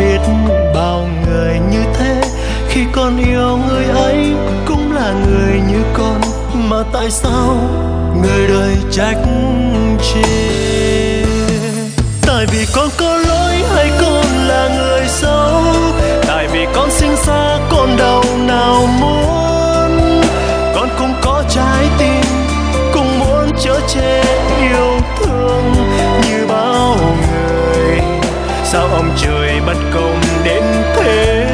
biết bao người như thế, khi con yêu người ấy cũng là người như con, mà tại sao người đời trách chê? Tại vì con có lỗi hay con là người xấu? Tại vì con sinh ra con đâu nào muốn, con cũng có trái tim cũng muốn chở che yêu thương như bao người. Sao ông trời bất công đến thế?